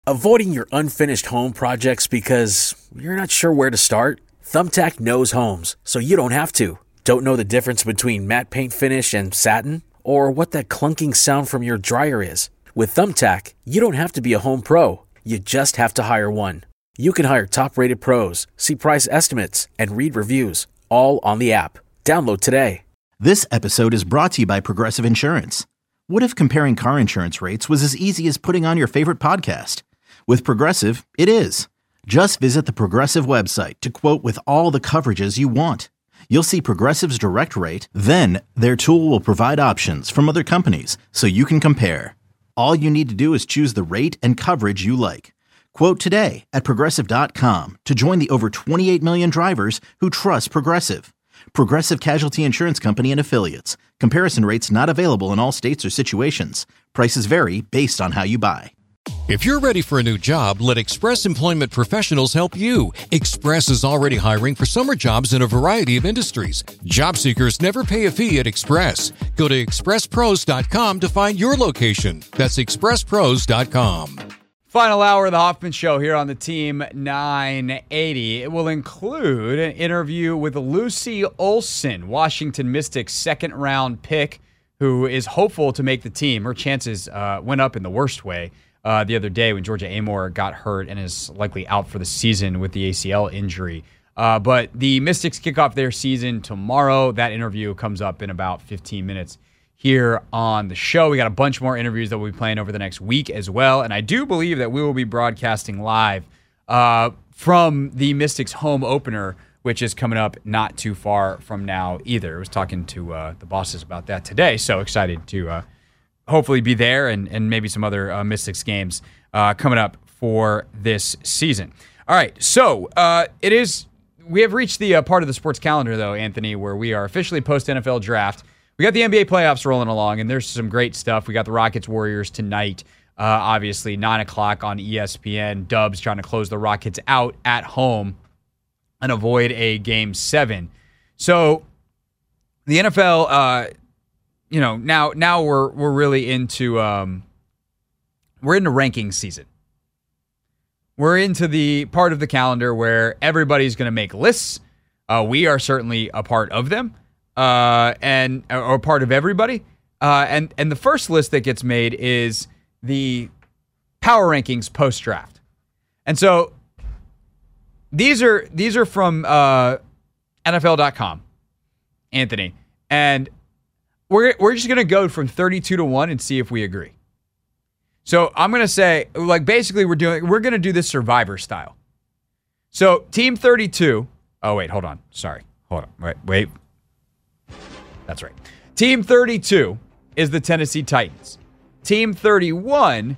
Avoiding your unfinished home projects because you're not sure where to start? Thumbtack knows homes, so you don't have to. Don't know the difference between matte paint finish and satin? Or what that clunking sound from your dryer is? With Thumbtack, you don't have to be a home pro. You just have to hire one. You can hire top-rated pros, see price estimates, and read reviews, all on the app. Download today. This episode is brought to you by Progressive Insurance. What if comparing car insurance rates was as easy as putting on your favorite podcast? With Progressive, it is. Just visit the Progressive website to quote with all the coverages you want. You'll see Progressive's direct rate, then their tool will provide options from other companies so you can compare. All you need to do is choose the rate and coverage you like. Quote today at Progressive.com to join the over 28 million drivers who trust Progressive. Progressive Casualty Insurance Company and Affiliates. Comparison rates not available in all states or situations. Prices vary based on how you buy. If you're ready for a new job, let Express Employment Professionals help you. Express is already hiring for summer jobs in a variety of industries. Job seekers never pay a fee at Express. Go to expresspros.com to find your location. That's expresspros.com. Final hour of the Hoffman Show here on the Team 980. It will include an interview with Lucy Olson, Washington Mystics' second-round pick, who is hopeful to make the team. Her chances went up in the worst way the other day when Georgia Amore got hurt and is likely out for the season with the ACL injury. But the Mystics kick off their season tomorrow. That interview comes up in about 15 minutes here on the show. We got a bunch more interviews that we'll be playing over the next week as well. And I do believe that we will be broadcasting live from the Mystics home opener, which is coming up not too far from now either. I was talking to the bosses about that today. So excited to hopefully be there and maybe some other Mystics games coming up for this season. All right, so we have reached the part of the sports calendar, though, Anthony, where we are officially post-NFL draft. We got the NBA playoffs rolling along, and there's some great stuff. We got the Rockets-Warriors tonight, obviously, 9 o'clock on ESPN. Dubs trying to close the Rockets out at home and avoid a Game 7. So the NFL... now we're really into ranking season. We're into the part of the calendar where everybody's going to make lists. We are certainly a part of them, or part of everybody. And the first list that gets made is the power rankings post draft. And so these are from NFL.com, Anthony, and We're just going to go from 32 to 1 and see if we agree. So I'm going to say, basically we're going to do this Survivor style. So Team 32. Oh, wait, hold on. Sorry. Hold on. Wait. That's right. Team 32 is the Tennessee Titans. Team 31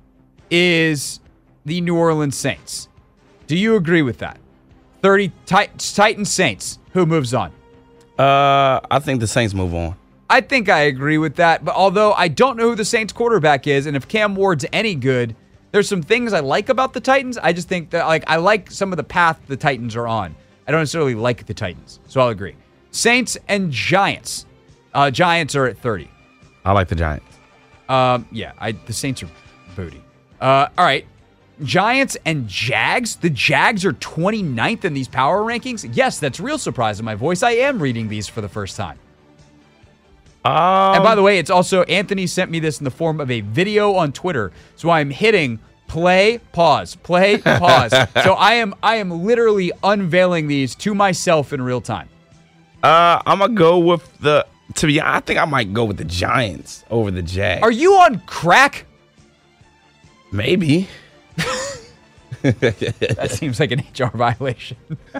is the New Orleans Saints. Do you agree with that? 30 Titans Saints. Who moves on? I think the Saints move on. I think I agree with that, but although I don't know who the Saints quarterback is, and if Cam Ward's any good, there's some things I like about the Titans. I just think that I like some of the path the Titans are on. I don't necessarily like the Titans, so I'll agree. Saints and Giants. Giants are at 30. I like the Giants. The Saints are booty. All right. Giants and Jags. The Jags are 29th in these power rankings. Yes, that's real surprise in my voice. I am reading these for the first time. And by the way, it's also, Anthony sent me this in the form of a video on Twitter. So I'm hitting play, pause. So I am literally unveiling these to myself in real time. I'm going to go with I think I might go with the Giants over the Jags. Are you on crack? Maybe. That seems like an HR violation.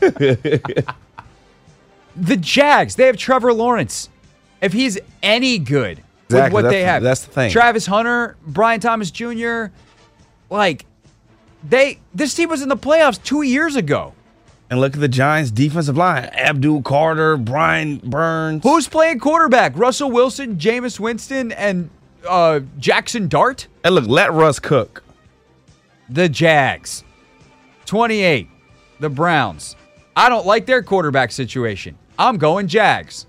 The Jags, they have Trevor Lawrence. If he's any good with what they have. That's the thing. Travis Hunter, Brian Thomas Jr., this team was in the playoffs 2 years ago. And look at the Giants' defensive line. Abdul Carter, Brian Burns. Who's playing quarterback? Russell Wilson, Jameis Winston, and Jackson Dart? And look, let Russ cook. The Jags. 28. The Browns. I don't like their quarterback situation. I'm going Jags.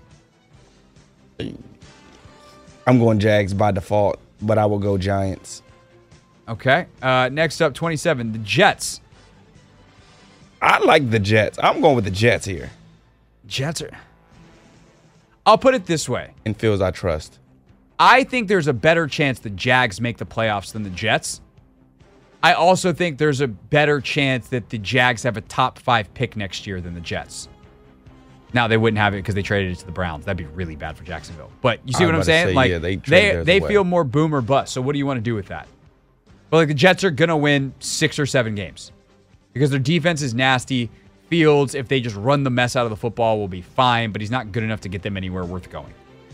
I'm going Jags by default, but I will go Giants. Okay. Next up, 27, the Jets. I like the Jets. I'm going with the Jets here. Jets are... I'll put it this way. In Fields, I trust. I think there's a better chance the Jags make the playoffs than the Jets. I also think there's a better chance that the Jags have a top 5 pick next year than the Jets. Now, they wouldn't have it because they traded it to the Browns. That'd be really bad for Jacksonville. But you see what I'm saying? Say, yeah, they feel more boom or bust. So what do you want to do with that? But like the Jets are going to win 6 or 7 games because their defense is nasty. Fields, if they just run the mess out of the football, will be fine, but he's not good enough to get them anywhere worth going.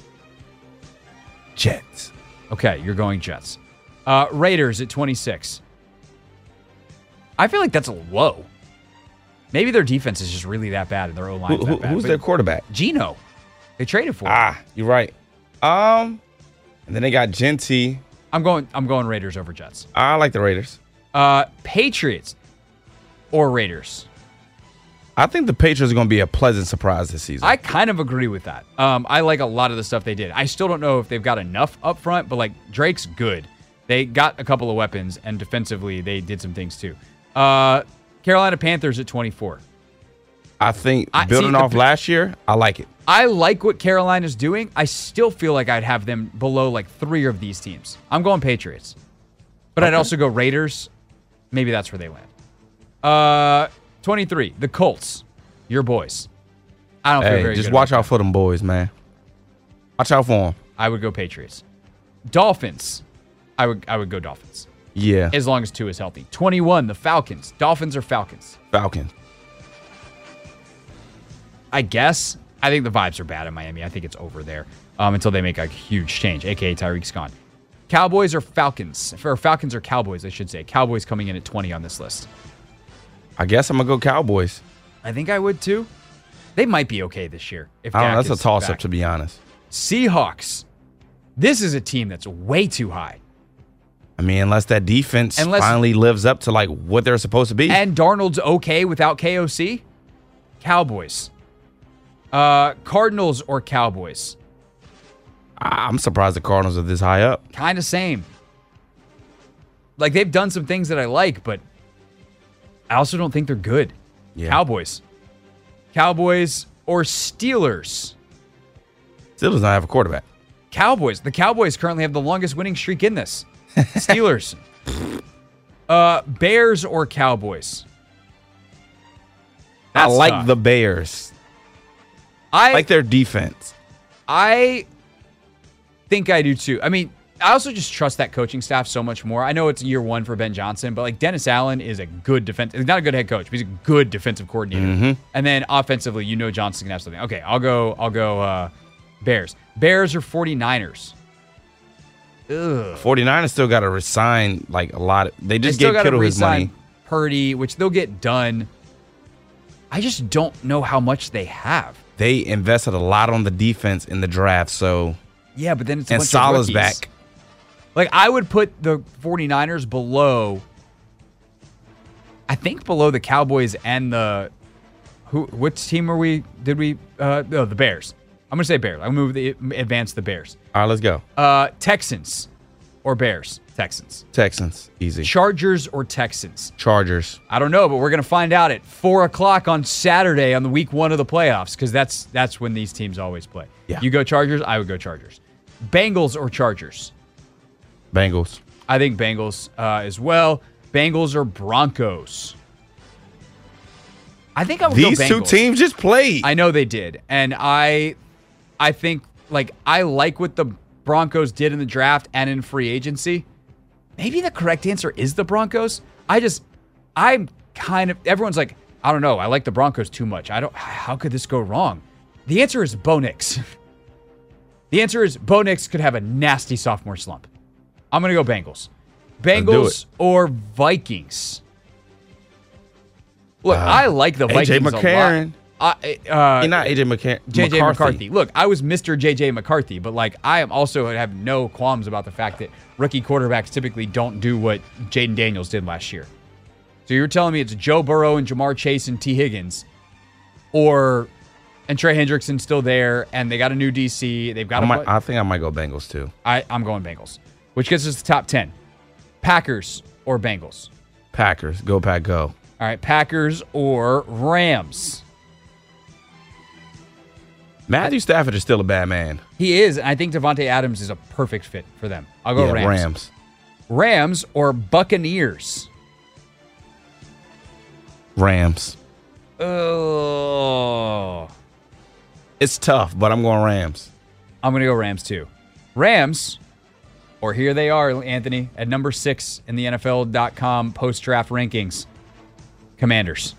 Jets. Okay, you're going Jets. Raiders at 26. I feel like that's a low. Maybe their defense is just really that bad and their O-line is that bad. Who's their quarterback? Geno. They traded for him. You're right. And then they got Genty. I'm going Raiders over Jets. I like the Raiders. Patriots or Raiders? I think the Patriots are going to be a pleasant surprise this season. I kind of agree with that. I like a lot of the stuff they did. I still don't know if they've got enough up front, but like Drake's good. They got a couple of weapons, and defensively they did some things too. Carolina Panthers at 24. I think building off last year, I like it. I like what Carolina's doing. I still feel like I'd have them below like 3 of these teams. I'm going Patriots. But I'd also go Raiders. Maybe that's where they land. 23, the Colts. Your boys. I don't feel very good. Just watch out for them boys, man. Watch out for them. I would go Patriots. Dolphins. I would go Dolphins. Yeah. As long as 2 is healthy. 21, the Falcons. Dolphins or Falcons? Falcons. I guess. I think the vibes are bad in Miami. I think it's over there until they make a huge change, a.k.a. Tyreek's gone. Cowboys or Falcons? Or Falcons or Cowboys, I should say. Cowboys coming in at 20 on this list. I guess I'm going to go Cowboys. I think I would too. They might be okay this year. If I don't know. Dak That's is a toss-up, back. to be honest. Seahawks. This is a team that's way too high. I mean, unless that defense finally lives up to like what they're supposed to be. And Darnold's okay without KOC. Cowboys. Cardinals or Cowboys? I'm surprised the Cardinals are this high up. Kind of same. Like, they've done some things that I like, but I also don't think they're good. Yeah. Cowboys. Cowboys or Steelers? Steelers don't have a quarterback. Cowboys. The Cowboys currently have the longest winning streak in this. Steelers. Bears or Cowboys? That's I like tough. the Bears. I like their defense. I think I do too. I mean, I also just trust that coaching staff so much more. I know it's year 1 for Ben Johnson, but like Dennis Allen is a good he's not a good head coach, but he's a good defensive coordinator. Mm-hmm. And then offensively, Johnson can have something. Okay, I'll go Bears. Bears or 49ers? Ugh. 49ers still got to resign like a lot. They just still gave gotta Kittle his re-sign money. Purdy, which they'll get done. I just don't know how much they have. They invested a lot on the defense in the draft, so Yeah, but then it's a and bunch Salah's of rookies. back. Like, I would put the 49ers below, I think below the Cowboys and the, which team the Bears. I'm going to say Bears. I'm going to advance the Bears. All right, let's go. Texans or Bears? Texans. Texans, easy. Chargers or Texans? Chargers. I don't know, but we're going to find out at 4 o'clock on Saturday on the week 1 of the playoffs, because that's when these teams always play. Yeah. You go Chargers, I would go Chargers. Bengals or Chargers? Bengals. I think Bengals as well. Bengals or Broncos? I think I would go Bengals. These 2 teams just played. I know they did. And I think, like, I like what the Broncos did in the draft and in free agency. Maybe the correct answer is the Broncos. Everyone's like, I don't know. I like the Broncos too much. How could this go wrong? The answer is Bo Nix. The answer is Bo Nix could have a nasty sophomore slump. I'm going to go Bengals. Bengals or Vikings? Look, I like the Vikings AJ McCarron. a lot. You're not AJ McCarron. JJ McCarthy. Look, I was Mr. JJ McCarthy, but like I am also have no qualms about the fact that rookie quarterbacks typically don't do what Jaden Daniels did last year. So you're telling me it's Joe Burrow and Jamar Chase and T. Higgins, and Trey Hendrickson's still there, and they got a new DC. They've got. I think I might go Bengals too. I'm going Bengals, which gets us to the top 10. Packers or Bengals? Packers. Go, Pack, go. All right, Packers or Rams? Matthew Stafford is still a bad man. He is, and I think Devontae Adams is a perfect fit for them. I'll go Rams. Rams. Rams or Buccaneers? Rams. Oh. It's tough, but I'm going Rams. I'm going to go Rams too. Rams, or here they are, Anthony, at number 6 in the NFL.com post-draft rankings. Commanders.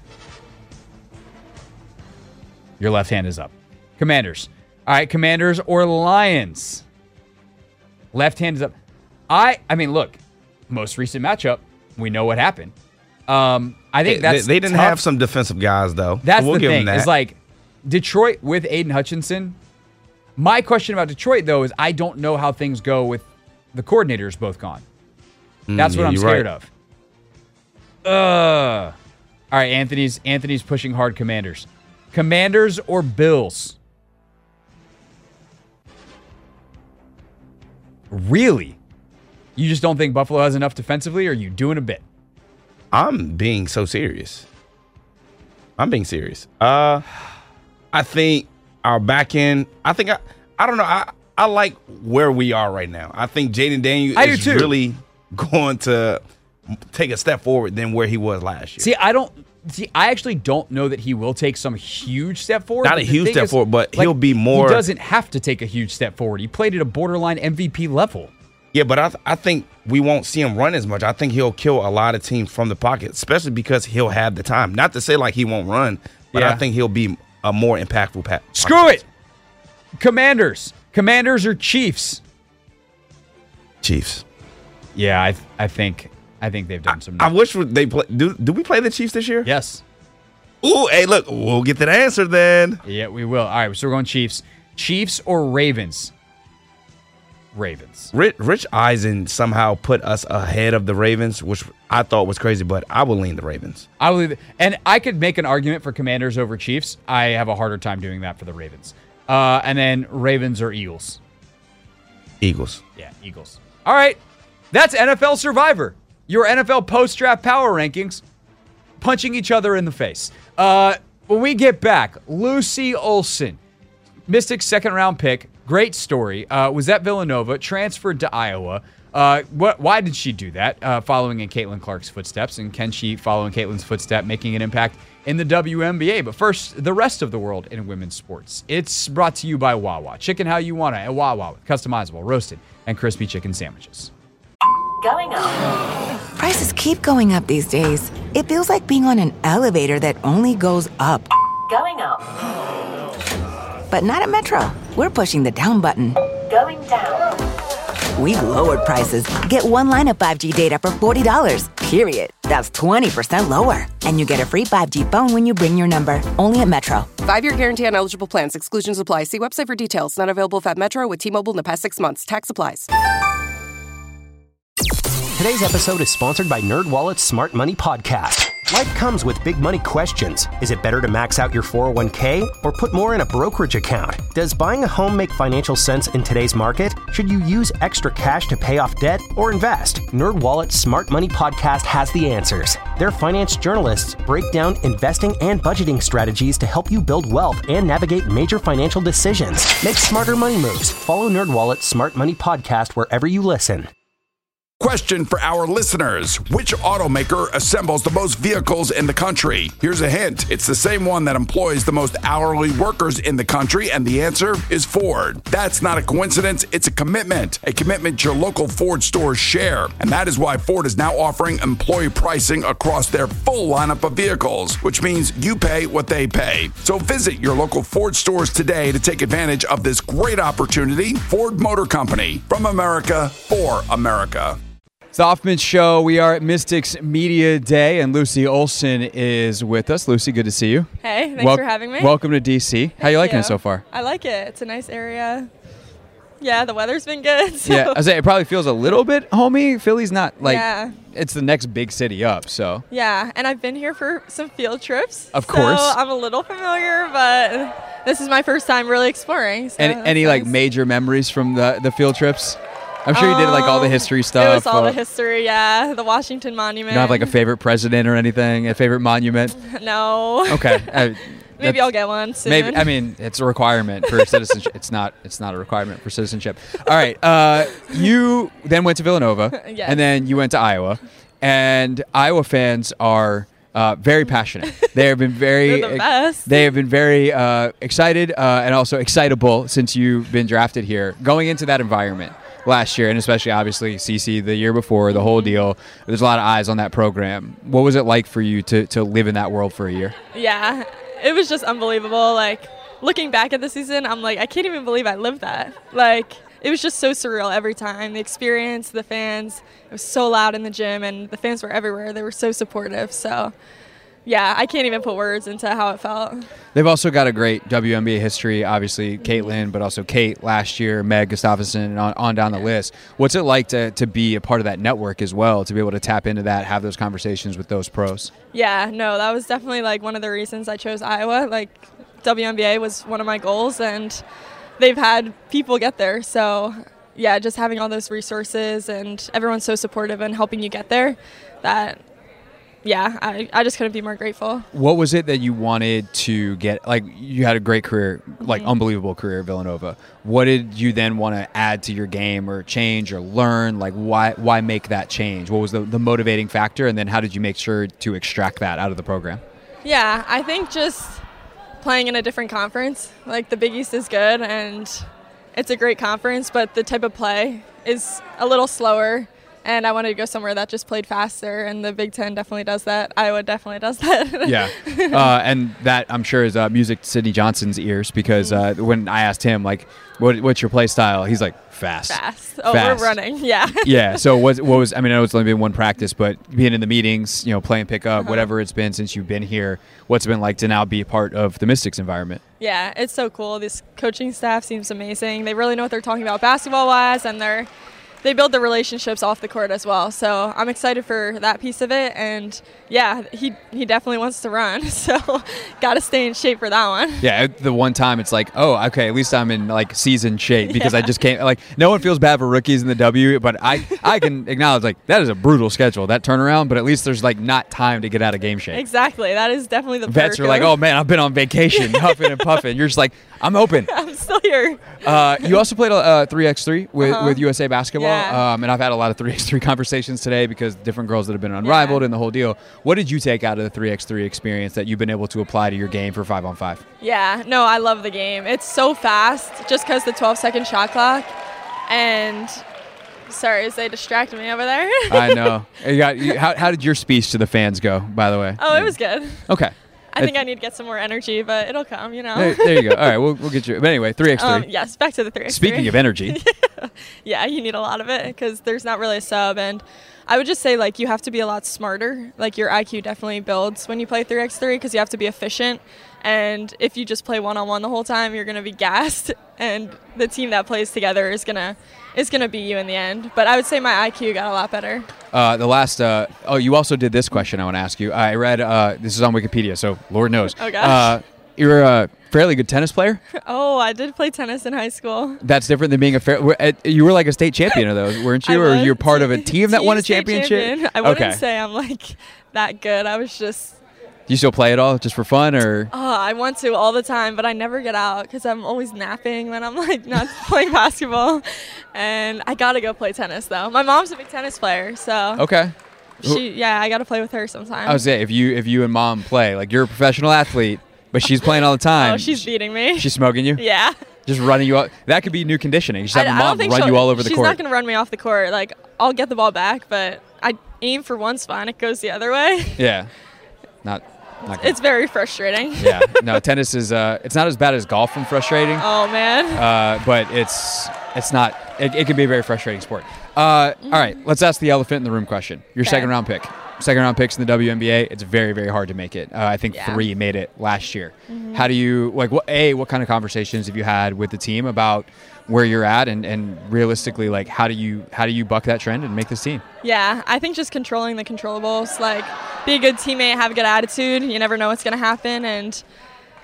Your left hand is up. Commanders. All right, Commanders or Lions? Left hand is up. I mean, look, most recent matchup, we know what happened. I think that's they didn't tough. have some defensive guys though. That's we'll the give thing. them that. Is like Detroit with Aiden Hutchinson. My question about Detroit though is I don't know how things go with the coordinators both gone. That's what I'm scared of. All right, Anthony's pushing hard. Commanders. Commanders or Bills? Really? You just don't think Buffalo has enough defensively, or are you doing a bit? I'm being so serious. I'm being serious. I think our back end, I don't know. I like where we are right now. I think Jaden Daniels is really going to take a step forward than where he was last year. I actually don't know that he will take some huge step forward. Not a huge step forward, but he'll be more. He doesn't have to take a huge step forward. He played at a borderline MVP level. Yeah, but I think we won't see him run as much. I think he'll kill a lot of teams from the pocket, especially because he'll have the time. Not to say like he won't run, but I think he'll be a more impactful pass. Screw it. Commanders or Chiefs? Chiefs. Yeah, I think they've done some. I wish they play. Do we play the Chiefs this year? Yes. Ooh, hey, look, we'll get that answer then. Yeah, we will. All right, so we're going Chiefs. Chiefs or Ravens? Ravens. Rich Eisen somehow put us ahead of the Ravens, which I thought was crazy, but I will lean the Ravens. And I could make an argument for Commanders over Chiefs. I have a harder time doing that for the Ravens. And then Ravens or Eagles? Eagles. Yeah, Eagles. All right, that's NFL Survivor. Your NFL post-draft power rankings punching each other in the face. When we get back, Lucy Olson, Mystics second-round pick, great story, was at Villanova, transferred to Iowa. Why did she do that, following in Caitlin Clark's footsteps? And can she follow in Caitlin's footsteps, making an impact in the WNBA? But first, the rest of the world in women's sports. It's brought to you by Wawa. Chicken how you want it at Wawa with customizable, roasted, and crispy chicken sandwiches. Going up. Prices keep going up these days. It feels like being on an elevator that only goes up. Going up. But not at Metro. We're pushing the down button. Going down. We've lowered prices. Get one line of 5G data for $40, period. That's 20% lower. And you get a free 5G phone when you bring your number. Only at Metro. 5-year guarantee on eligible plans. Exclusions apply. See website for details. Not available at Metro with T-Mobile in the past 6 months. Tax applies. Today's episode is sponsored by NerdWallet's Smart Money Podcast. Life comes with big money questions. Is it better to max out your 401k or put more in a brokerage account? Does buying a home make financial sense in today's market? Should you use extra cash to pay off debt or invest? NerdWallet's Smart Money Podcast has the answers. Their finance journalists break down investing and budgeting strategies to help you build wealth and navigate major financial decisions. Make smarter money moves. Follow NerdWallet's Smart Money Podcast wherever you listen. Question for our listeners. Which automaker assembles the most vehicles in the country? Here's a hint. It's the same one that employs the most hourly workers in the country, and the answer is Ford. That's not a coincidence. It's a commitment your local Ford stores share. And that is why Ford is now offering employee pricing across their full lineup of vehicles, which means you pay what they pay. So visit your local Ford stores today to take advantage of this great opportunity. Ford Motor Company, from America, for America. It's the Hoffman Show. We are at Mystics Media Day, and Lucy Olson is with us. Lucy, good to see you. Hey, thanks for having me. Welcome to D.C. How you liking it so far? I like it. It's a nice area. Yeah, the weather's been good. So. Yeah, I was saying it probably feels a little bit homey. Philly's not like it's the next big city up, so. Yeah, and I've been here for some field trips. Of course. So I'm a little familiar, but this is my first time really exploring. So any like major memories from the field trips? I'm sure you did like all the history stuff. It was all the history, yeah. The Washington Monument. You don't have like a favorite president or anything? A favorite monument? No. Okay. Maybe I'll get one soon. Maybe. I mean, it's a requirement for citizenship. It's not a requirement for citizenship. All right. You then went to Villanova, Yes. and then you went to Iowa, and Iowa fans are very passionate. They have been very. They're the best. They have been very excited and also excitable since you've been drafted here. Going into that environment last year, and especially obviously CC the year before, the whole deal. There's a lot of eyes on that program. What was it like for you to live in that world for a year? Yeah. It was just unbelievable. Like, looking back at the season, I'm like, I can't even believe I lived that. Like, it was just so surreal every time. The experience, the fans, it was so loud in the gym, and the fans were everywhere. They were so supportive. So, yeah, I can't even put words into how it felt. They've also got a great WNBA history, obviously Caitlin, but also Kate last year, Meg Gustafson, on down the list. What's it like to be a part of that network as well, to be able to tap into that, have those conversations with those pros? Yeah, no, that was definitely like one of the reasons I chose Iowa. Like, WNBA was one of my goals, and they've had people get there. So, yeah, just having all those resources and everyone's so supportive and helping you get there, that, yeah, I just couldn't be more grateful. What was it that you wanted to get? Like, you had a great career, like unbelievable career at Villanova. What did you then want to add to your game or change or learn? Like, why make that change? What was the motivating factor? And then how did you make sure to extract that out of the program? Yeah, I think just playing in a different conference. Like, the Big East is good, and it's a great conference, but the type of play is a little slower. And I wanted to go somewhere that just played faster, and the Big Ten definitely does that. Iowa definitely does that. Yeah, and that I'm sure is music to Sidney Johnson's ears, because when I asked him, like, what's your play style, he's like, fast. Oh, fast. We're running, yeah. Yeah, so what was, I mean, I know it's only been one practice, but being in the meetings, playing pickup, whatever it's been since you've been here, what's it been like to now be a part of the Mystics environment? Yeah, it's so cool. This coaching staff seems amazing. They really know what they're talking about basketball-wise, and they build the relationships off the court as well. So I'm excited for that piece of it. And yeah, he definitely wants to run. So got to stay in shape for that one. Yeah, the one time it's like, oh, okay, at least I'm in like seasoned shape, because I just can't, like, no one feels bad for rookies in the W, but I can acknowledge, like, that is a brutal schedule, that turnaround, but at least there's like not time to get out of game shape. Exactly. That is definitely the vets are like, oh man, I've been on vacation, huffing and puffing. You're just like, I'm open. I'm still here. You also played 3x3 with USA Basketball, Yeah. and I've had a lot of 3x3 conversations today because different girls that have been unrivaled and the whole deal. What did you take out of the 3x3 experience that you've been able to apply to your game for 5-on-5? Yeah, no, I love the game. It's so fast just because the 12-second shot clock. And sorry, as they distracted me over there. I know. How did your speech to the fans go, by the way? Oh, it was good. Okay. I think I need to get some more energy, but it'll come, There you go. All right, we'll get you. But anyway, 3x3. Yes, back to the 3x3. Speaking of energy. Yeah, you need a lot of it because there's not really a sub. And I would just say, like, you have to be a lot smarter. Like, your IQ definitely builds when you play 3x3 because you have to be efficient. And if you just play one-on-one the whole time, you're going to be gassed. And the team that plays together is gonna beat you in the end. But I would say my IQ got a lot better. You also did this question I want to ask you. I read, this is on Wikipedia, so Lord knows. Oh, gosh. You're a fairly good tennis player? Oh, I did play tennis in high school. That's different than being you were like a state champion of those, weren't you? Or you're part of a team that won a championship? I wouldn't say I'm like that good. I was just... Do you still play it all just for fun, or? I want to all the time, but I never get out because I'm always napping when I'm like not playing basketball. And I gotta go play tennis though. My mom's a big tennis player, so okay. I gotta play with her sometime. I would say if you and mom play, like, you're a professional athlete, but she's playing all the time. Oh, she's beating me. She's smoking you? Yeah. Just running you up. That could be new conditioning. Just have a mom run you all over the court. She's not gonna run me off the court. Like, I'll get the ball back, but I aim for one spot and it goes the other way. Yeah. It's very frustrating. Yeah. No, tennis is it's not as bad as golf from frustrating. Oh man. But it's not. It can be a very frustrating sport. All right, let's ask the elephant in the room question. Your second round pick. Second round picks in the WNBA. It's very, very hard to make it. I think 3 made it last year. Mm-hmm. How do you what kind of conversations have you had with the team about where you're at, and realistically, like, how do you buck that trend and make this team? Yeah, I think just controlling the controllables, like, be a good teammate, have a good attitude. You never know what's going to happen, and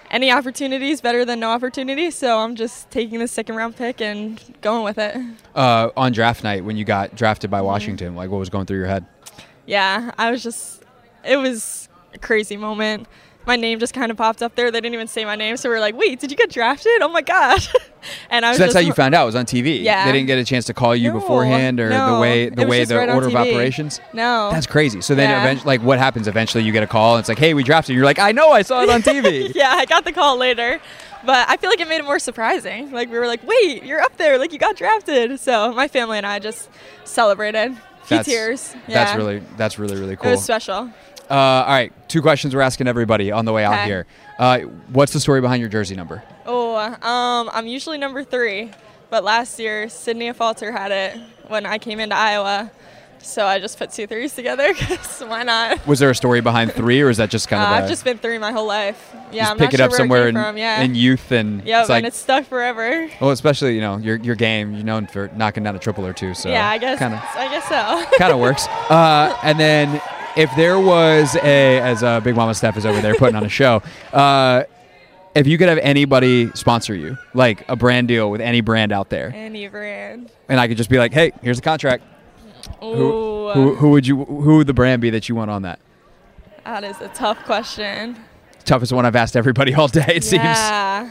any opportunity is better than no opportunity. So I'm just taking the second round pick and going with it. On draft night, when you got drafted by Washington, like what was going through your head? Yeah, it was a crazy moment. My name just kind of popped up there. They didn't even say my name, so we were like, "Wait, did you get drafted? Oh my gosh!" And I was. So that's how you found out. It was on TV. Yeah. They didn't get a chance to call you beforehand, or the way the order of operations. No. That's crazy. So then, eventually, like, what happens? Eventually, you get a call, and it's like, "Hey, we drafted you." You're like, "I know, I saw it on TV." Yeah, I got the call later, but I feel like it made it more surprising. Like we were like, "Wait, you're up there! Like you got drafted!" So my family and I just celebrated. Tears. Yeah. That's really cool. It was special. All right, 2 questions we're asking everybody on the way out here. What's the story behind your jersey number? I'm usually number 3, but last year Sydney Falter had it when I came into Iowa, so I just put 2 3s together because why not? Was there a story behind 3, or is that just kind of? I've just been 3 my whole life. Yeah, just I'm pick not it sure up where somewhere it came from. Yeah. in youth, and and it's stuck forever. Well, especially your game. You're known for knocking down a triple or 2. So yeah, I guess so. Kind of works. And then. If there was as Big Mama Steph is over there putting on a show, if you could have anybody sponsor you, like a brand deal with any brand out there. Any brand. And I could just be like, hey, here's the contract. Ooh. Who would the brand be that you want on that? That is a tough question. Toughest one I've asked everybody all day, it seems. Yeah.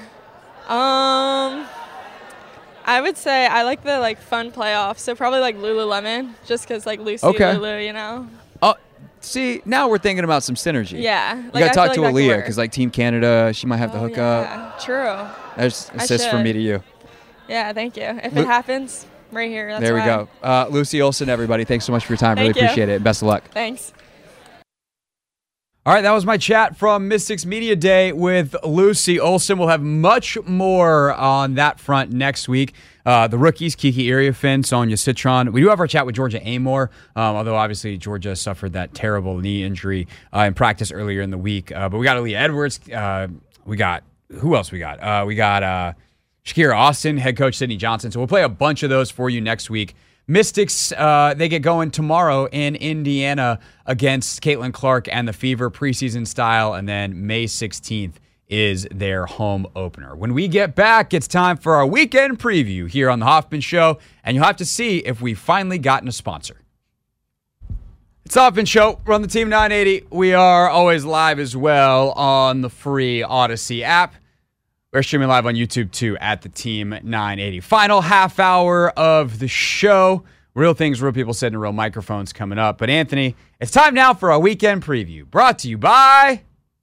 I would say I like the fun playoffs, so probably Lululemon, just because Lucy, Lulu, Oh, see, now we're thinking about some synergy. Yeah. You got to talk to Aaliyah, because Team Canada, she might have the hookup. Yeah, true. There's assist from me to you. Yeah, thank you. If it happens, I'm right here. That's there we go. Lucy Olson, everybody, thanks so much for your time. Really appreciate it. Best of luck. Thanks. All right, that was my chat from Mystics Media Day with Lucy Olson. We'll have much more on that front next week. The rookies, Kiki Iriafen, Sonia Citron. We do have our chat with Georgia Amor, although obviously Georgia suffered that terrible knee injury in practice earlier in the week. But we got Aaliyah Edwards. Who else we got? We got Shakira Austin, head coach Sydney Johnson. So we'll play a bunch of those for you next week. Mystics, they get going tomorrow in Indiana against Caitlin Clark and the Fever, preseason style, and then May 16th is their home opener. When we get back, it's time for our weekend preview here on The Hoffman Show, and you'll have to see if we've finally gotten a sponsor. It's The Hoffman Show. We're on the Team 980. We are always live as well on the free Odyssey app. We're streaming live on YouTube, too, at the Team 980. Final half hour of the show. Real things, real people sitting in real microphones coming up. But, Anthony, it's time now for our weekend preview. Brought to you by...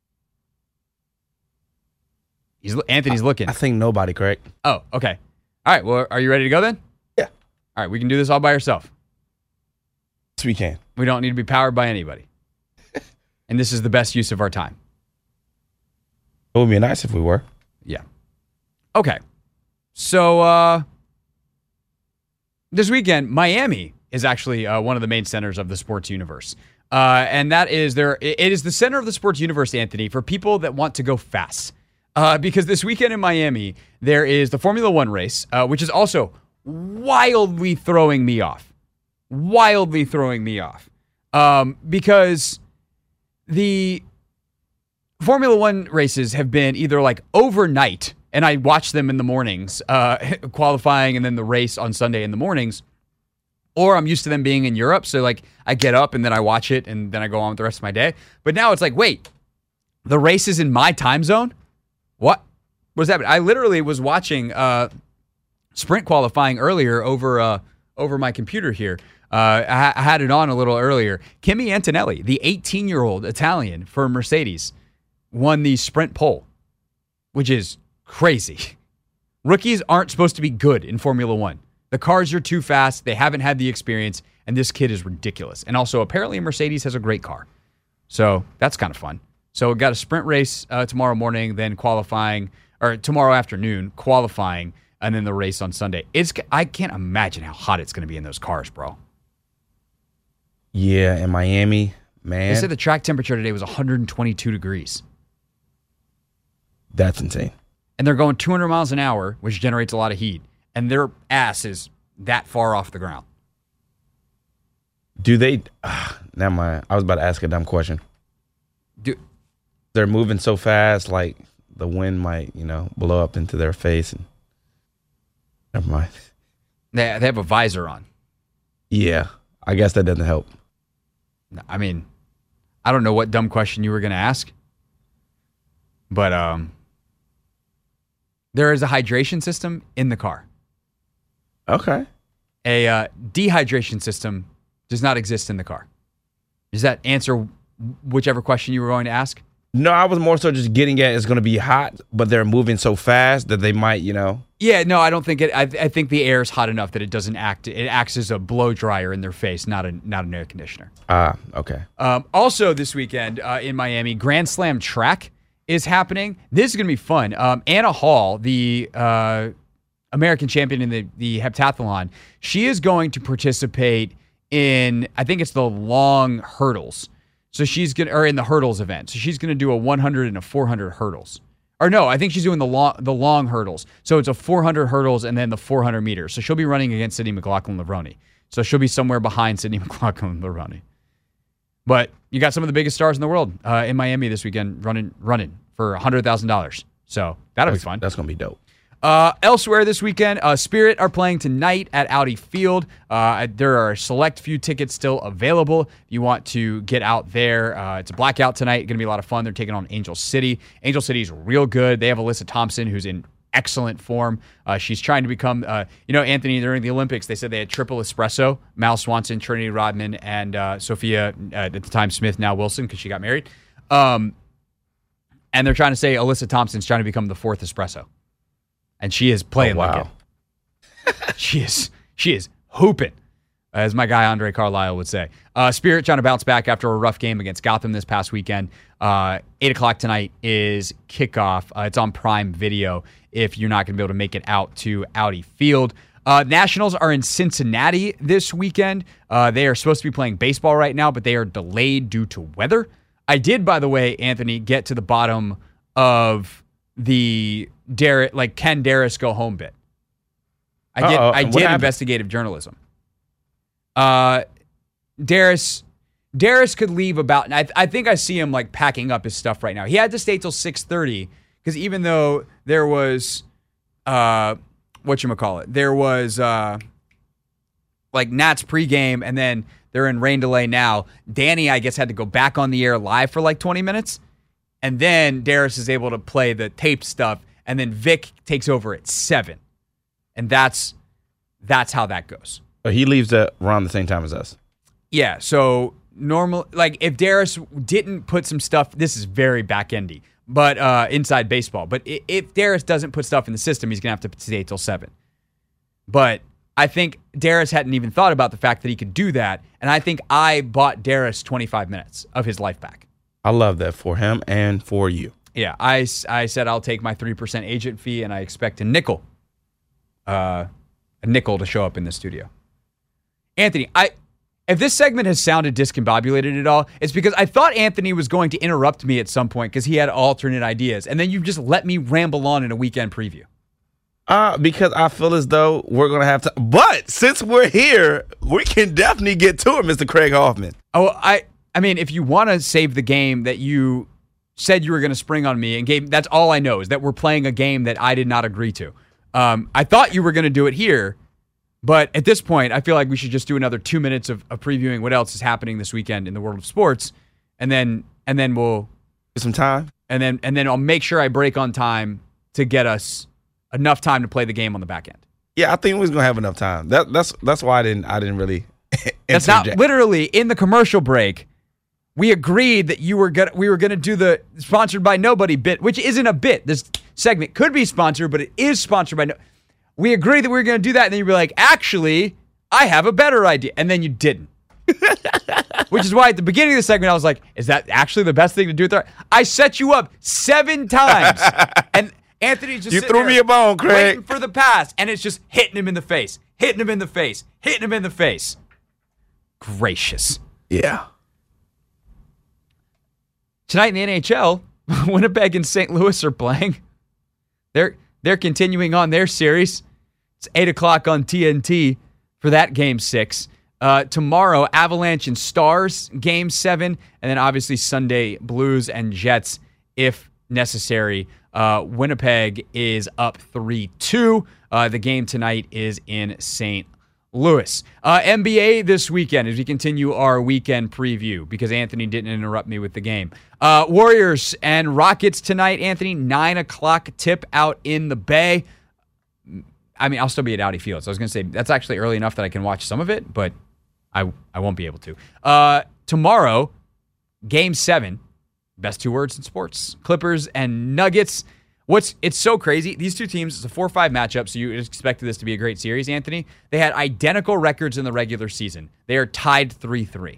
Anthony's looking. I think nobody, Craig. Oh, okay. All right, well, are you ready to go then? Yeah. All right, we can do this all by yourself. Yes, we can. We don't need to be powered by anybody. And this is the best use of our time. It would be nice if we were. Yeah. Okay. So this weekend, Miami is actually one of the main centers of the sports universe. And that is it is the center of the sports universe, Anthony, for people that want to go fast. Because this weekend in Miami, there is the Formula One race, which is also wildly throwing me off. Because the Formula One races have been either overnight, and I watch them in the mornings, qualifying and then the race on Sunday in the mornings, or I'm used to them being in Europe. So I get up and then I watch it and then I go on with the rest of my day. But now it's wait, the race is in my time zone? What was that? I literally was watching sprint qualifying earlier over my computer here. I had it on a little earlier. Kimi Antonelli, the 18-year-old Italian for Mercedes, won the sprint pole, which is crazy. Rookies aren't supposed to be good in Formula One. The cars are too fast. They haven't had the experience, and this kid is ridiculous. And also, apparently, Mercedes has a great car. So that's kind of fun. So we've got a sprint race tomorrow morning, then qualifying, or tomorrow afternoon, qualifying, and then the race on Sunday. I can't imagine how hot it's going to be in those cars, bro. Yeah, in Miami, man. They said the track temperature today was 122 degrees. That's insane. And they're going 200 miles an hour, which generates a lot of heat. And their ass is that far off the ground. Do they... never mind. I was about to ask a dumb question. They're moving so fast, the wind might, blow up into their face. And never mind. They have a visor on. Yeah, I guess that doesn't help. I mean, I don't know what dumb question you were going to ask, but there is a hydration system in the car. Okay. A dehydration system does not exist in the car. Does that answer whichever question you were going to ask? No, I was more so just getting at it's going to be hot, but they're moving so fast that they might, Yeah, no, I don't think it. I think the air is hot enough that it doesn't act. It acts as a blow dryer in their face, not an air conditioner. Okay. Also, this weekend in Miami, Grand Slam track is happening. This is going to be fun. Anna Hall, the American champion in the heptathlon, she is going to participate in, I think it's the long hurdles. So or in the hurdles event. So she's going to do a 100 and a 400 hurdles. Or no, I think she's doing the long hurdles. So it's a 400 hurdles and then the 400 meters. So she'll be running against Sydney McLaughlin-Levrone. So she'll be somewhere behind Sydney McLaughlin-Levrone. But you got some of the biggest stars in the world in Miami this weekend running for $100,000. So that'll be fun. That's going to be dope. Elsewhere this weekend, Spirit are playing tonight at Audi Field. There are a select few tickets still available. If you want to get out there, it's a blackout tonight. Going to be a lot of fun. They're taking on Angel City. Angel City's real good. They have Alyssa Thompson, who's in excellent form. She's trying to become, Anthony, during the Olympics, they said they had triple espresso. Mal Swanson, Trinity Rodman, and Sophia, at the time Smith, now Wilson, because she got married. And they're trying to say Alyssa Thompson's trying to become the fourth espresso. And she is playing like it. She is hooping, as my guy Andre Carlisle would say. Spirit trying to bounce back after a rough game against Gotham this past weekend. 8 o'clock tonight is kickoff. It's on Prime Video if you're not going to be able to make it out to Audi Field. Nationals are in Cincinnati this weekend. They are supposed to be playing baseball right now, but they are delayed due to weather. I did, by the way, Anthony, get to the bottom of the Ken Darris go home bit. I did investigative journalism. Darris could leave about. I think I see him packing up his stuff right now. He had to stay till 6:30 because even though there was there was Nats pregame and then they're in rain delay now. Danny, I guess, had to go back on the air live for 20 minutes. And then Darris is able to play the tape stuff, and then Vic takes over at 7. And that's how that goes. But he leaves at around the same time as us. Yeah, so normal, if Darris didn't put some stuff, this is very back-endy, but inside baseball. But if Darris doesn't put stuff in the system, he's going to have to stay till 7. But I think Darris hadn't even thought about the fact that he could do that, and I think I bought Darris 25 minutes of his life back. I love that for him and for you. Yeah, I said I'll take my 3% agent fee, and I expect a nickel to show up in the studio. Anthony, if this segment has sounded discombobulated at all, it's because I thought Anthony was going to interrupt me at some point because he had alternate ideas, and then you just let me ramble on in a weekend preview. Because I feel as though we're going to have to. But since we're here, we can definitely get to it, Mr. Craig Hoffman. Oh, I mean, if you want to save the game that you said you were going to spring on me, and that's all I know is that we're playing a game that I did not agree to. I thought you were going to do it here, but at this point, I feel like we should just do another 2 minutes of previewing what else is happening this weekend in the world of sports, and then we'll get some time, and then I'll make sure I break on time to get us enough time to play the game on the back end. Yeah, I think we was gonna have enough time. That's why I didn't really. That's not literally in the commercial break. We agreed that we were gonna do the sponsored by nobody bit, which isn't a bit. This segment could be sponsored, but it is sponsored by no. We agreed that we were gonna do that, and then you were like, "Actually, I have a better idea," and then you didn't. Which is why at the beginning of the segment I was like, "Is that actually the best thing to do?" I set you up 7 times, and Anthony just you threw me a bone, Craig, waiting for the pass, and it's just hitting him in the face, hitting him in the face, hitting him in the face. Gracious. Yeah. Tonight in the NHL, Winnipeg and St. Louis are playing. They're continuing on their series. It's 8 o'clock on TNT for that Game 6. Tomorrow, Avalanche and Stars, Game 7. And then obviously Sunday, Blues and Jets, if necessary. Winnipeg is up 3-2. The game tonight is in St. Louis. NBA this weekend as we continue our weekend preview because Anthony didn't interrupt me with the game. Warriors and Rockets tonight, Anthony, 9 o'clock tip out in the Bay. I mean, I'll still be at Audi Field. So I was going to say that's actually early enough that I can watch some of it, but I won't be able to. Tomorrow, Game 7, best 2 words in sports, Clippers and Nuggets. It's so crazy. These two teams, it's a 4-5 matchup, so you expected this to be a great series, Anthony. They had identical records in the regular season. They are tied 3-3.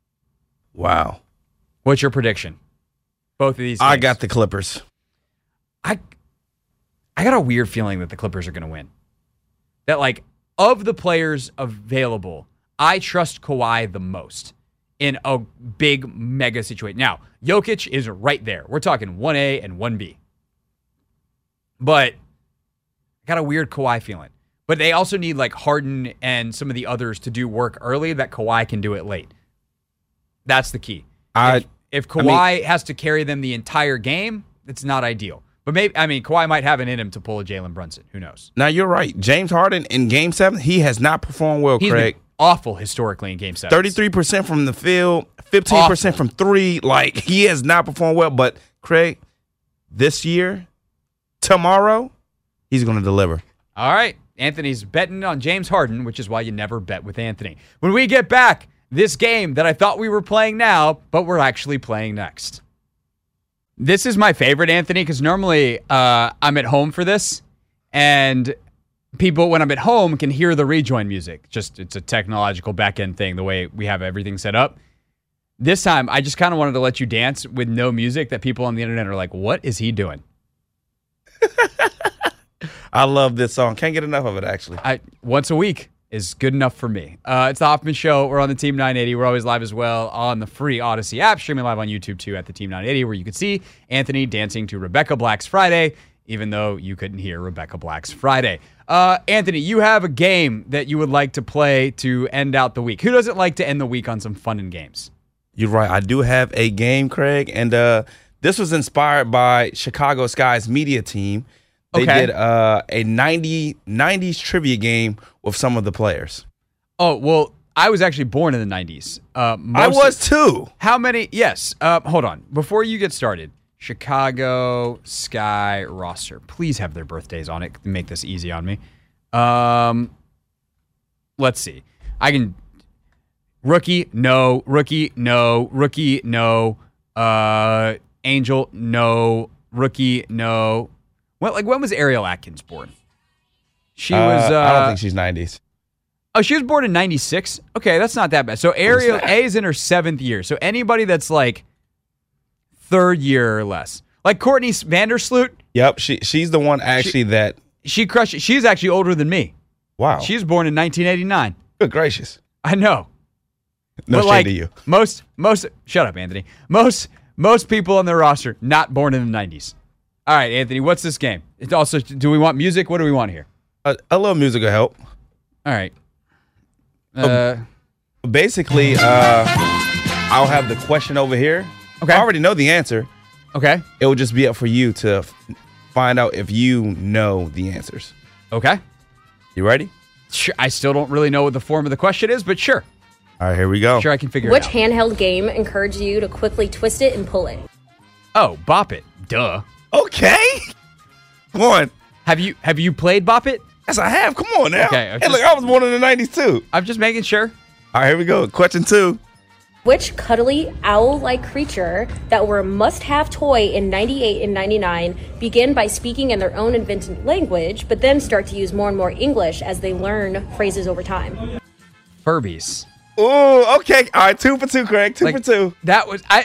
Wow. What's your prediction? Both of these games. I got the Clippers. I got a weird feeling that the Clippers are going to win. That, like, of the players available, I trust Kawhi the most in a big, mega situation. Now, Jokic is right there. We're talking 1A and 1B. But I got a weird Kawhi feeling. But they also need, like, Harden and some of the others to do work early that Kawhi can do it late. That's the key. If Kawhi has to carry them the entire game, it's not ideal. But Kawhi might have it in him to pull a Jalen Brunson. Who knows? Now, you're right. James Harden in Game 7, he has not performed well, He's Craig. Been awful historically in Game 7. 33% from the field, 15% from 3. Like, he has not performed well. But, Craig, this year, tomorrow, he's going to deliver. All right. Anthony's betting on James Harden, which is why you never bet with Anthony. When we get back, this game that I thought we were playing now, but we're actually playing next. This is my favorite, Anthony, because normally I'm at home for this, and people, when I'm at home, can hear the rejoin music. It's a technological back-end thing, the way we have everything set up. This time, I just kind of wanted to let you dance with no music that people on the internet are like, what is he doing? I love this song. Can't get enough of it, actually. Once a week is good enough for me. It's the Hoffman Show. We're on the Team 980. We're always live as well on the free Odyssey app, streaming live on YouTube too at the Team 980, where you can see Anthony dancing to Rebecca Black's Friday, even though you couldn't hear Rebecca Black's Friday. Anthony, you have a game that you would like to play to end out the week. Who doesn't like to end the week on some fun and games? You're right. I do have a game, Craig, and this was inspired by Chicago Sky's media team. They did a 90s trivia game with some of the players. Oh, well, I was actually born in the 90s. I was too. How many? Yes. Hold on. Before you get started, Chicago Sky roster. Please have their birthdays on it to make this easy on me. Let's see. I can... Rookie, no. Rookie, no. Rookie, no. Angel, no. Rookie, no. Well, like, when was Ariel Atkins born? She was... I don't think she's 90s. Oh, she was born in 96? Okay, that's not that bad. So Ariel A is in her 7th year. So anybody that's like 3rd year or less. Like Courtney Vandersloot. Yep, she's the one actually that... She crushed it. She's actually older than me. Wow. She was born in 1989. Good gracious. I know. No shade to you. Most... Shut up, Anthony. Most people on their roster not born in the 90s. All right, Anthony, what's this game? It's also, do we want music? What do we want here? A little music will help. All right. Basically, I'll have the question over here. Okay. I already know the answer. Okay. It will just be up for you to find out if you know the answers. Okay. You ready? Sure. I still don't really know what the form of the question is, but sure. All right, here we go. Sure, I can figure Which it out. Which handheld game encourages you to quickly twist it and pull it? Oh, Bop It. Duh. Okay. Come on. Have you played Bop It? Yes, I have. Come on now. Okay. Hey, look, I was born in the 90s too. I'm just making sure. All right, here we go. Question 2. Which cuddly owl-like creature that were a must-have toy in 98 and 99 begin by speaking in their own invented language, but then start to use more and more English as they learn phrases over time? Furbies. Oh, okay. All right, 2 for 2, Craig. 2 for 2. That was... I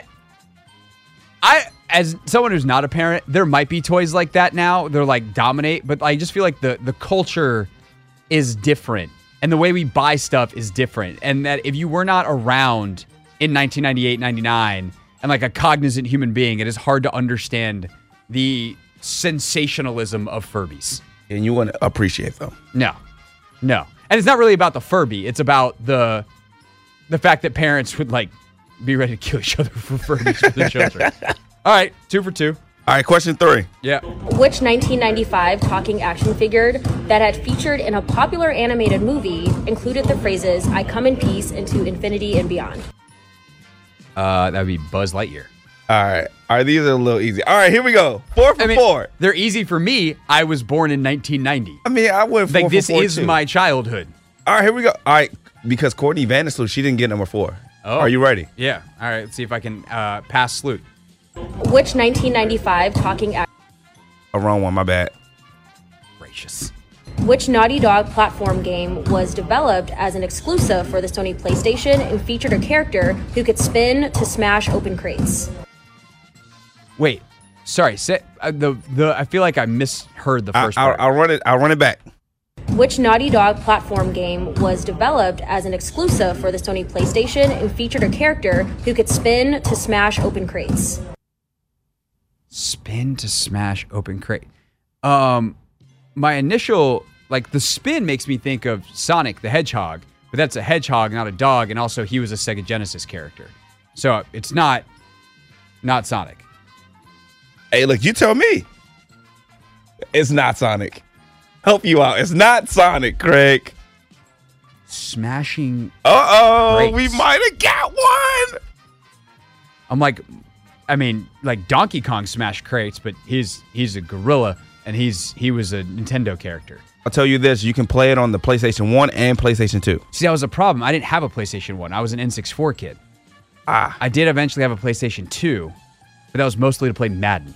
as someone who's not a parent, there might be toys like that now. They're like dominate, but I just feel like the culture is different and the way we buy stuff is different. And that if you were not around in 1998, 99 and like a cognizant human being, it is hard to understand the sensationalism of Furbies. And you want to appreciate them. No. And it's not really about the Furby. It's about the fact that parents would like be ready to kill each other for Furbies for their children. All right, 2 for 2. All right, question 3. Yeah. Which 1995 talking action figure that had featured in a popular animated movie included the phrases, "I come in peace" into infinity and beyond? That would be Buzz Lightyear. All right, these are a little easy. All right, here we go. 4 for 4. They're easy for me. I was born in 1990. I mean, I went 4 like, for this 4 is too. my childhood. All right, here we go. All right, because Courtney Vandersloot, she didn't get number 4. Oh. Are you ready? Yeah. All right, let's see if I can pass Sloot. Which 1995 talking action? A wrong one, my bad. Gracious. Which Naughty Dog platform game was developed as an exclusive for the Sony PlayStation and featured a character who could spin to smash open crates? Wait. Sorry. I feel like I misheard the first part. I'll run it back. Which Naughty Dog platform game was developed as an exclusive for the Sony PlayStation and featured a character who could spin to smash open crates? Spin to smash open crate. My initial, like, the spin makes me think of Sonic the Hedgehog, but that's a hedgehog, not a dog, and also he was a Sega Genesis character. So it's not Sonic. Hey, look, you tell me. It's not Sonic. Help you out. It's not Sonic, Craig. Smashing. We might have got one. I'm like, I mean, like Donkey Kong smashed crates, but he's a gorilla, and he was a Nintendo character. I'll tell you this, you can play it on the PlayStation 1 and PlayStation 2. See, that was a problem. I didn't have a PlayStation 1. I was an N64 kid. I did eventually have a PlayStation 2, but that was mostly to play Madden.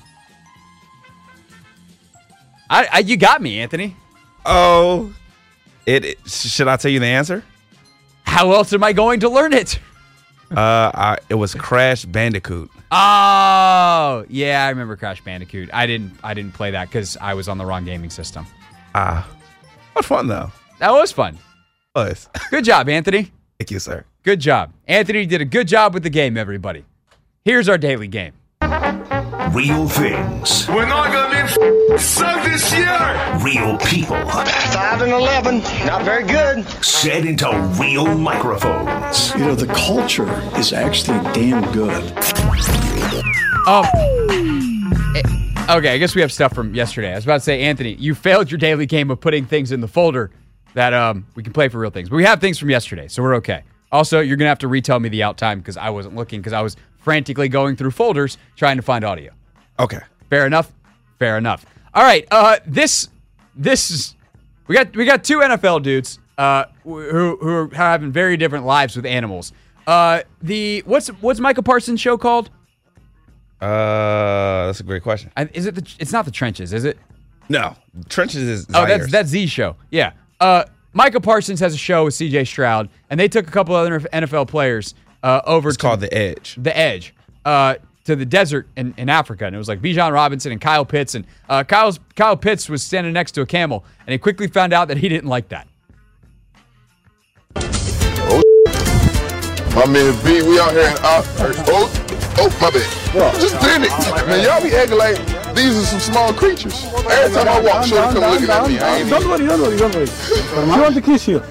You got me, Anthony. Oh. Should I tell you the answer? How else am I going to learn it? It was Crash Bandicoot. Oh, yeah, I remember Crash Bandicoot. I didn't play that because I was on the wrong gaming system. What fun though. That was fun. Was. Good job, Anthony. Thank you, sir. Good job. Anthony did a good job with the game, everybody. Here's our daily game. Real things. We're not gonna be sucked this year. Real people. 5 and 11. Not very good. Said into real microphones. You know, the culture is actually damn good. Okay, I guess we have stuff from yesterday. I was about to say, Anthony, you failed your daily game of putting things in the folder that we can play for real things. But we have things from yesterday, so we're okay. Also, you're going to have to retell me the out time because I wasn't looking because I was frantically going through folders trying to find audio. Okay. Fair enough? Fair enough. All right, this is we got two NFL dudes who are having very different lives with animals. What's Micah Parsons' show called? That's a great question. It's not The Trenches, is it? No, Trenches is Zaire's. That's Z's show. Yeah. Micah Parsons has a show with C.J. Stroud, and they took a couple other NFL players over. It's called The Edge. The Edge. To the desert in Africa, and it was like Bijan Robinson and Kyle Pitts, and Kyle Pitts was standing next to a camel, and he quickly found out that he didn't like that. My man B, we out here in my bad. Just panic. Man, y'all be acting like these are some small creatures. Every time I walk, sure come looking at me. Don't worry. I want to kiss you.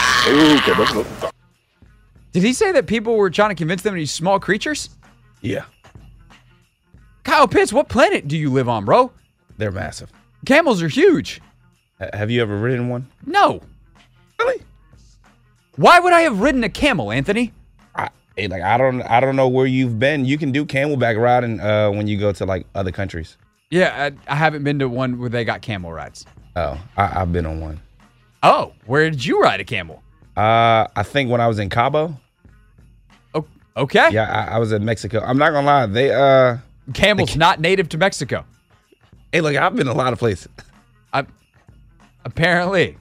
Did he say that people were trying to convince them to these small creatures? Yeah. Kyle Pitts, what planet do you live on, bro? They're massive. Camels are huge. Have you ever ridden one? No. Really? Why would I have ridden a camel, Anthony? I don't know where you've been. You can do camelback riding when you go to like other countries. Yeah, I haven't been to one where they got camel rides. Oh, I've been on one. Oh, where did you ride a camel? I think when I was in Cabo. Oh, okay. Yeah, I was in Mexico. I'm not gonna lie, they Camel's not native to Mexico. Hey, look, I've been a lot of places. Apparently.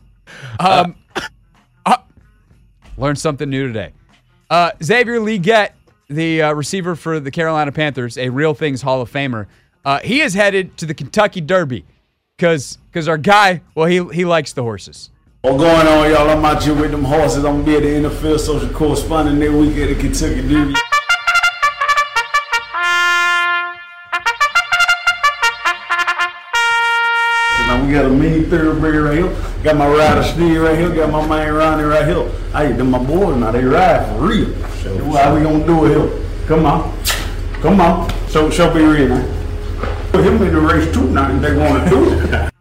Learned something new today. Xavier Legette, the receiver for the Carolina Panthers, a Real Things Hall of Famer, he is headed to the Kentucky Derby because our guy, well, he likes the horses. What's going on, y'all? I'm out here with them horses. I'm going to be at the NFL social correspondent next week at the Kentucky Derby. Now we got a mini thoroughbred right here. Got my rider Steve right here. Got my man Ronnie right here. Hey, them my boys now. They ride for real. How we gonna do it here? Come on. Show me real now. Put him in the race too now if they want to do it.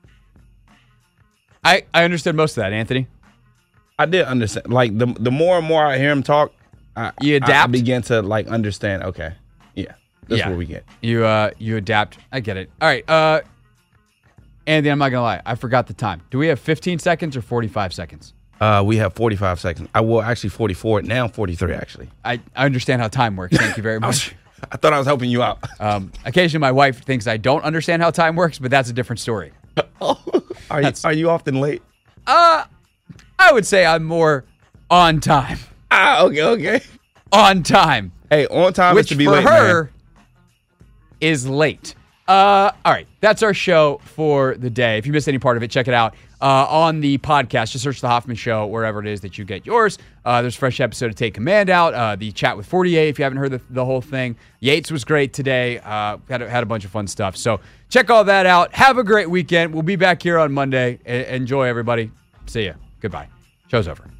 I understood most of that, Anthony. I did understand. Like the more and more I hear him talk, you adapt. I begin to like understand. Okay, yeah, that's what we get. You adapt. I get it. All right, Andy, I'm not gonna lie. I forgot the time. Do we have 15 seconds or 45 seconds? We have 45 seconds. I will actually 44. Now 43. Actually, I understand how time works. Thank you very much. I thought I was helping you out. Occasionally, my wife thinks I don't understand how time works, but that's a different story. Are you often late? I would say I'm more on time. Okay. On time. Hey, on time is to be late, for her man. Is late. All right, that's our show for the day. If you missed any part of it, check it out on the podcast. Just search The Hoffman Show wherever it is that you get yours. There's a fresh episode of Take Command out, the chat with 48 if you haven't heard the whole thing. Yates was great today. Had a bunch of fun stuff. So check all that out. Have a great weekend. We'll be back here on Monday. Enjoy, everybody. See ya. Goodbye. Show's over.